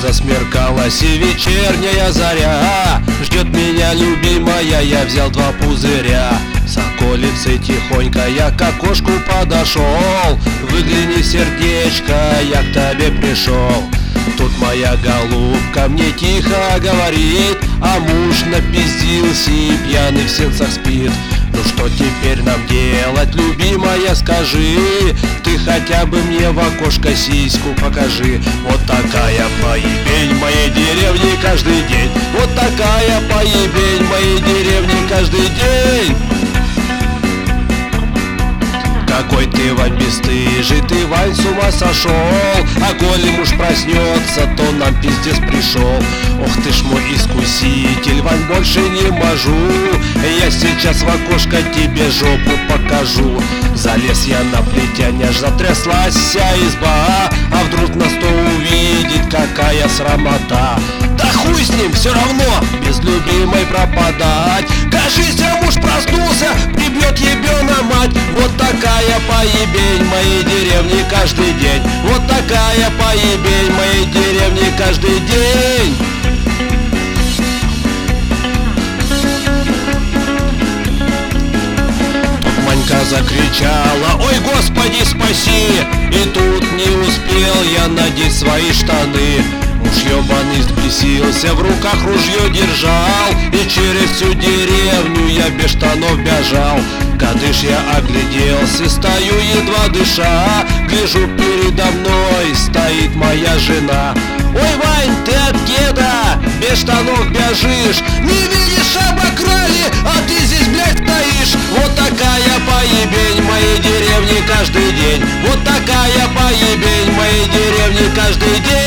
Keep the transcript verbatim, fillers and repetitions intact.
Засмеркалась и вечерняя заря, ждет меня любимая, я взял два пузыря. С околицы тихонько я к окошку подошел. Выгляни, сердечко, я к тебе пришел. Тут моя голубка мне тихо говорит, а муж напиздился и пьяный в сенцах спит. Ну что теперь нам делать, любимая, скажи? Ты хотя бы мне в окошко сиську покажи. Вот такая поебень в моей деревне каждый день. Вот такая поебень в моей деревне каждый день. Какой ты, Вань, бесстыжий, ты, Вань, с ума сошел. А коли муж проснется, то нам пиздец пришел. Ох ты ж мой искуситель, Вань, больше не можу. Я сейчас в окошко тебе жопу покажу. Залез я на плетень, аж затряслась вся изба. А вдруг нас кто увидит, какая срамота. Да хуй с ним, все равно без любимой пропадать. Кажись, а муж проснулся, прибьет ебена мать. Вот такая поебень в моей деревне каждый день. Вот такая поебень в моей деревне каждый день. Тут Манька закричала: ой, Господи, спаси! И тут не успел я надеть свои штаны. Муж ебаный взбесился, в руках ружье держал, и через всю деревню я без штанов бежал. Кадыш я огляделся, стою едва дыша, гляжу, передо мной стоит моя жена. Ой, Вань, ты от деда без штанов бежишь, не видишь, обокрали, а ты здесь, блядь, стоишь. Вот такая поебень в моей деревне каждый день. Вот такая поебень в моей деревне каждый день.